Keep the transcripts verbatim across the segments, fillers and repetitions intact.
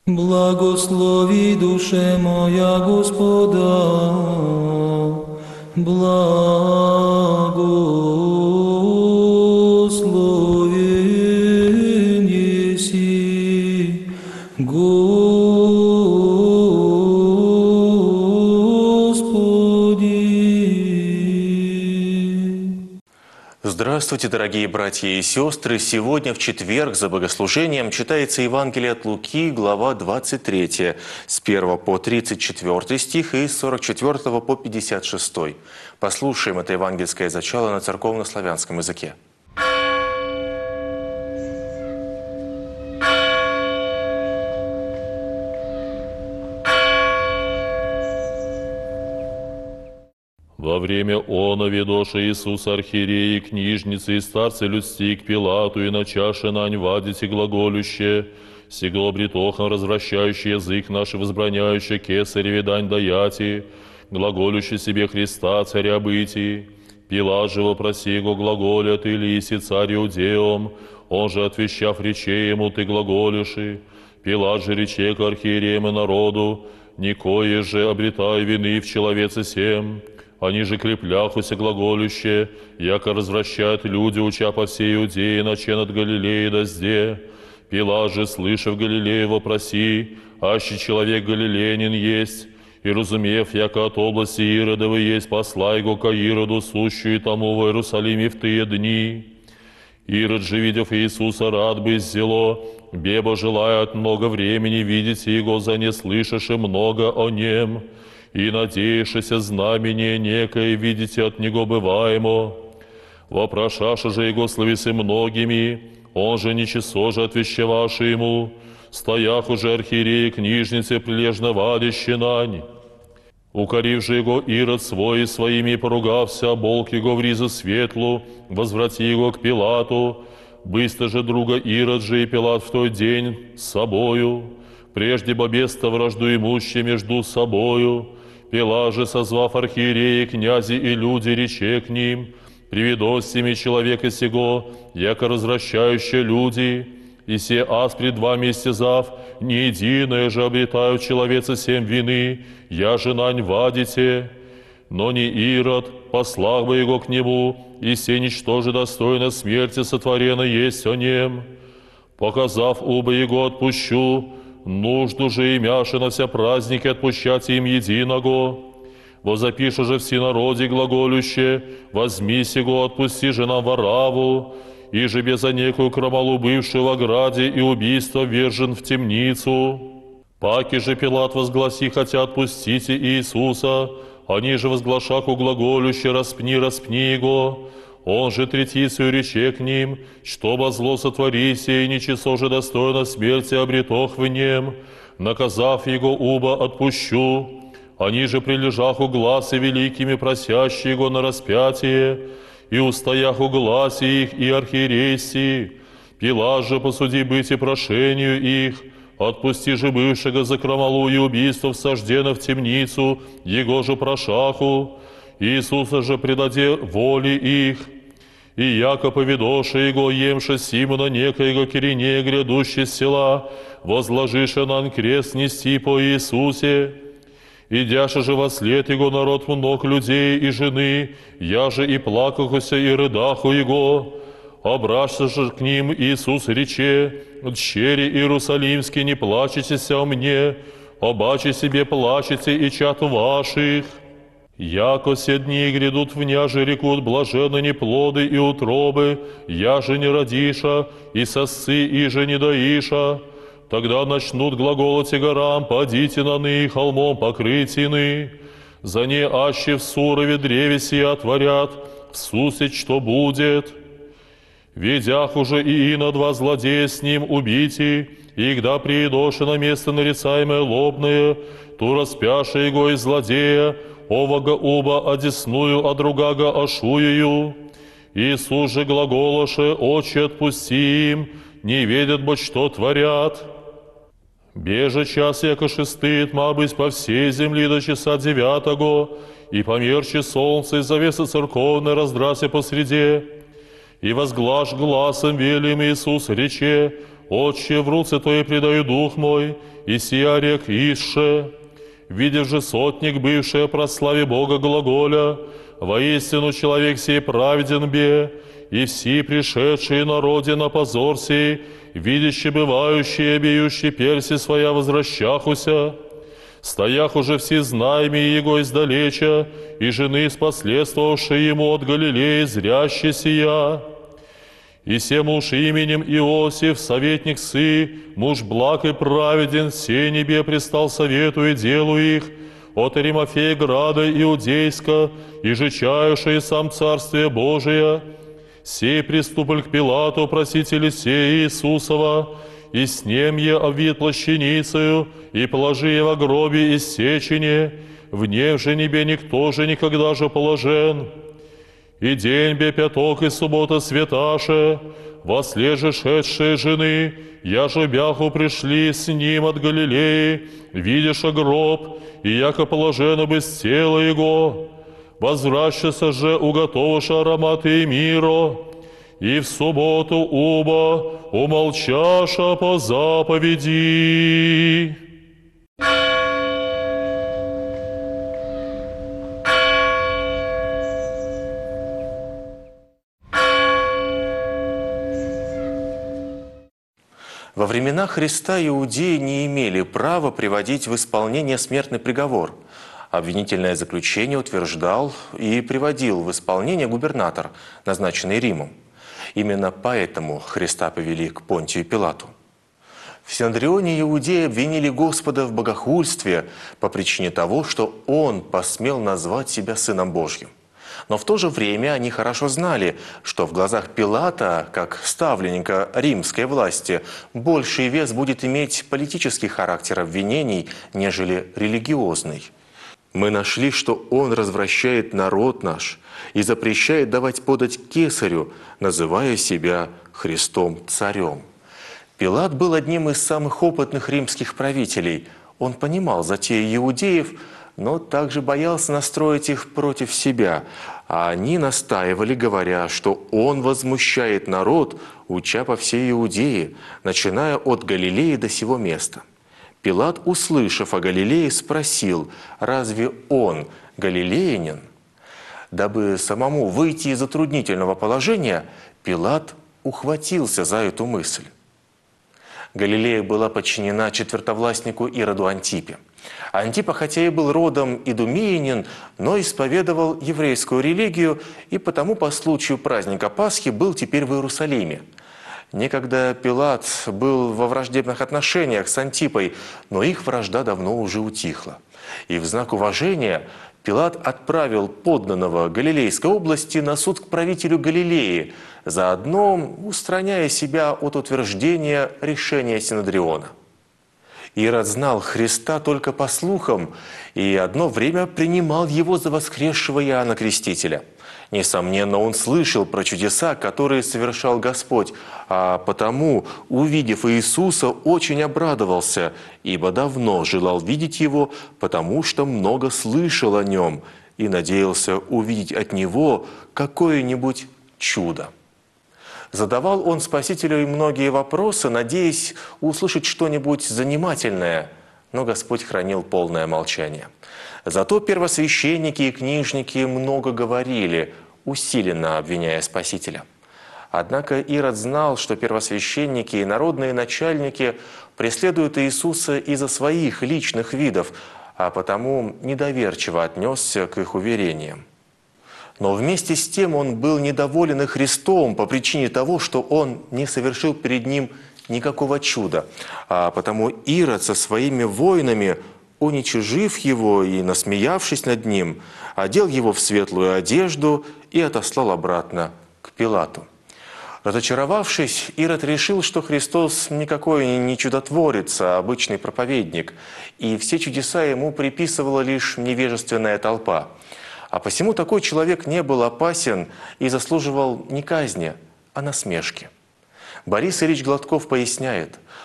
Благослови душе моя Господа, благословен еси, Господи. Здравствуйте, дорогие братья и сестры! Сегодня, в четверг, за богослужением читается Евангелие от Луки, глава двадцать третья, с первого по тридцать четвёртый стих и с сорок четвёртого по пятьдесят шестой. Послушаем это евангельское зачало на церковно-славянском языке. Во время она ведоша Иисуса архиереи, книжницы и старцы людсти к Пилату и начаше нань вадите глаголюще, сего бритохан развращающий язык наш и возбраняющий кесареве дань даяти, глаголющий себе Христа царя быти. Пилат же вопроси его глаголя, ты лиси царь иудеям, он же отвещав рече ему, ты глаголиши. Пилат же рече к архиереям и народу, никое же обретая вины в человеце сем. Они же крепляхуся глаголюще, яко развращают люди, уча по всей Иудее, начен от Галилеи дозде. Пилат же, слышав Галилею, вопроси, аще человек галилеянин есть, и разумев, яко от области Иродовой есть, посла его ко Ироду, сущую тому в Иерусалиме в тые дни. Ирод же, видев Иисуса, рад бы зело, бебо желает много времени видеть его, за не слышаше много о нем, и надеешься знамение некое видите от него бываемо. Вопрошаша же его словесы многими, он же ничего же отвещеваши ему, стоях уже архиереи книжницы прилежно вадище нань. Укорив же его Ирод свой своими поругався, оболк его в ризу светлу, возврати его к Пилату. Быстро же друга Ирод же и Пилат в той день с собою, прежде бобеста вражду имущие между собою. Пилат же, созвав архиереи, князи и люди, рече к ним, приведостями человека сего, яко развращающие люди, и се аз пред вами истязав, не единое же обретаю человеца семь вины, я же нань вадите, но не Ирод, послах бы его к нему, и се ничтоже достойно смерти сотворено есть о нем. Показав оба его отпущу, нужду же имяше на вся праздники отпущать им единого. Возапиша же все народе глаголюще, возьми сего, отпусти же нам Вараву, и же без некую крамолу бывшую в ограде и убийство вержен в темницу. Паки же Пилат возгласи, хотя отпустите Иисуса, они же возглашаку глаголюще, распни, распни его. Он же третицею рече к ним, чтобы зло сотворите, и ничего же достойно смерти обретох в нем, наказав его уба отпущу. Они же прилежах у глаз и великими просящие его на распятие, и устоях у гласе их и архиерейси. Пилат же посуди быть и прошению их, отпусти же бывшего за крамолу и убийство всаждено в темницу, его же прошаху. Иисуса же предаде воли их, и яко поведоша его, емша Симона некоего Киринея, грядущий с села, возложиша на крест нести по Иисусе. Идяша же во след его народ много людей и жены, я же и плакахуся, и рыдаху его. Обращся же к ним Иисус рече, «Дщери Иерусалимские, не плачетесь о мне, обаче себе плачете и чад ваших». Яко се дни грядут в няже рекут блаженны неплоды и утробы, я же не родиша, и сосцы, и же не доиша. Тогда начнут глаголать и горам, падите на ны, холмом покрытины. За не аще в сурове древе сия отворят, в сусить что будет. Ведях уже и инод два злодея с ним убити, и когда приедоши на место нарицаемое лобное, ту распяша его из злодея, овага уба одесную, а другага ошуею. Иисус же глаголоше, очи отпусти им, не видят бо что творят. Беже час, яко шестыет, ма быть по всей земли до часа девятого, и померче солнце, и завеса церковная раздрасе посреде. И возглашь гласом велим Иисус рече, «Отче, в руцы Твои предаю дух мой, и сия рек исше». Видев же сотник, бывший о прославе Бога глаголя, «Воистину человек сей праведен бе, и все пришедшие народе на позор сей, видящие бывающие, бьющие перси своя возвращахуся, стоях уже все знаемые его издалеча, и жены, споследствовавшие ему от Галилеи, зряще сия. И се муж именем Иосиф, советник сы, муж благ и праведен, все небе пристал совету и делу их, от Аримафея града Иудейска, и же чающий сам Царствие Божие, сей приступль к Пилату, просители сей Иисусова, и с ним е обвит плащаницею, и положи е во гробе иссечение, в нем же небе никто же никогда же положен. И день бе пяток, и суббота святаше, вослед же шедшие жены, я же бяху пришли с ним от Галилеи, видишь гроб, и яко положено без тела его, возвращаться же уготовишь ароматы мира, и в субботу уба умолчаша по заповеди». Во времена Христа иудеи не имели права приводить в исполнение смертный приговор. Обвинительное заключение утверждал и приводил в исполнение губернатор, назначенный Римом. Именно поэтому Христа повели к Понтию Пилату. В Синедрионе иудеи обвинили Господа в богохульстве по причине того, что Он посмел назвать себя Сыном Божьим. Но в то же время они хорошо знали, что в глазах Пилата, как ставленника римской власти, больший вес будет иметь политический характер обвинений, нежели религиозный. Мы нашли, что он развращает народ наш и запрещает давать подать кесарю, называя себя Христом царем. Пилат был одним из самых опытных римских правителей. Он понимал затеи иудеев, но также боялся настроить их против себя. А они настаивали, говоря, что он возмущает народ, уча по всей Иудее, начиная от Галилеи до сего места. Пилат, услышав о Галилее, спросил, разве он галилеянин? Дабы самому выйти из затруднительного положения, Пилат ухватился за эту мысль. Галилея была подчинена четвертовластнику Ироду Антипе. Антипа, хотя и был родом идумеянин, но исповедовал еврейскую религию и потому по случаю праздника Пасхи был теперь в Иерусалиме. Некогда Пилат был во враждебных отношениях с Антипой, но их вражда давно уже утихла. И в знак уважения Пилат отправил подданного Галилейской области на суд к правителю Галилеи, заодно устраняя себя от утверждения решения Синедриона. Ирод знал Христа только по слухам и одно время принимал его за воскресшего Иоанна Крестителя. Несомненно, он слышал про чудеса, которые совершал Господь, а потому, увидев Иисуса, очень обрадовался, ибо давно желал видеть Его, потому что много слышал о Нем и надеялся увидеть от Него какое-нибудь чудо. Задавал он Спасителю и многие вопросы, надеясь услышать что-нибудь занимательное, но Господь хранил полное молчание. Зато первосвященники и книжники много говорили, усиленно обвиняя Спасителя. Однако Ирод знал, что первосвященники и народные начальники преследуют Иисуса из-за своих личных видов, а потому недоверчиво отнесся к их уверениям. Но вместе с тем он был недоволен и Христом по причине того, что он не совершил перед ним никакого чуда. А потому Ирод со своими воинами, уничижив его и насмеявшись над ним, одел его в светлую одежду и отослал обратно к Пилату. Разочаровавшись, Ирод решил, что Христос никакой не чудотворец, а обычный проповедник, и все чудеса ему приписывала лишь невежественная толпа. А посему такой человек не был опасен и заслуживал не казни, а насмешки. Борис Ильич Гладков поясняет,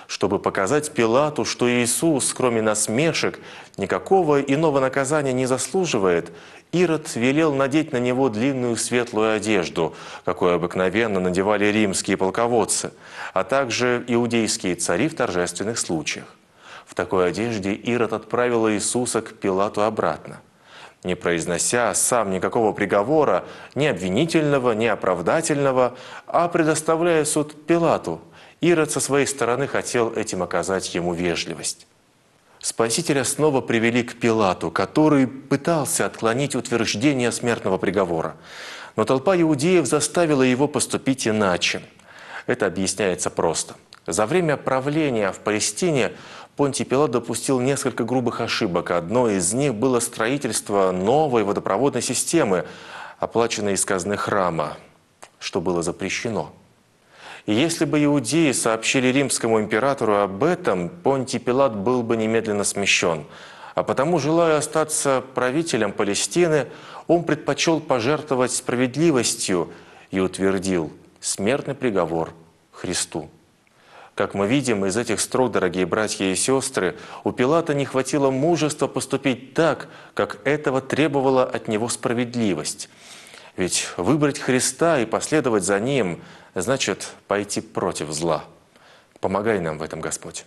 Чтобы показать Пилату, что Иисус, кроме насмешек, никакого иного наказания не заслуживает, Ирод велел надеть на него длинную светлую одежду, какую обыкновенно надевали римские полководцы, а также иудейские цари в торжественных случаях. В такой одежде Ирод отправил Иисуса к Пилату обратно, не произнося сам никакого приговора, ни обвинительного, ни оправдательного, а предоставляя суд Пилату. Ирод со своей стороны хотел этим оказать ему вежливость. Спасителя снова привели к Пилату, который пытался отклонить утверждение смертного приговора. Но толпа иудеев заставила его поступить иначе. Это объясняется просто. За время правления в Палестине Понтий Пилат допустил несколько грубых ошибок. Одной из них было строительство новой водопроводной системы, оплаченной из казны храма, что было запрещено. И если бы иудеи сообщили римскому императору об этом, Понтий Пилат был бы немедленно смещен. А потому, желая остаться правителем Палестины, он предпочел пожертвовать справедливостью и утвердил смертный приговор Христу. Как мы видим из этих строк, дорогие братья и сестры, у Пилата не хватило мужества поступить так, как этого требовала от него справедливость. Ведь выбрать Христа и последовать за Ним значит пойти против зла. Помогай нам в этом, Господь.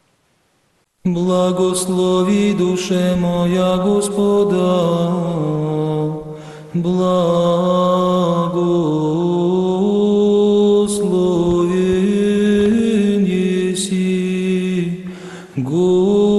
Благослови душе моя Господа, благословен еси, Господи.